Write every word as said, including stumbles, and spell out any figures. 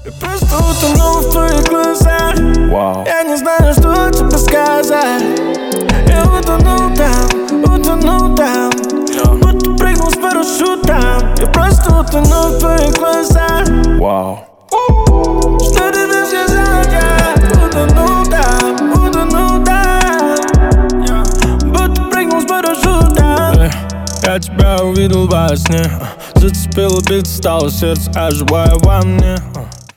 Я просто утонул в твоих глазах. Wow. Я не знаю, что тебе сказать. Я утонул там, утонул там, будто прыгнул с парашютом. Я просто утонул в твоих глазах. Wow. Что тебе сказать? Я утонул там, утонул там, будто прыгнул с парашютом. Я тебя увидел во сне, зацепила бит, стало сердце, оживая во мне.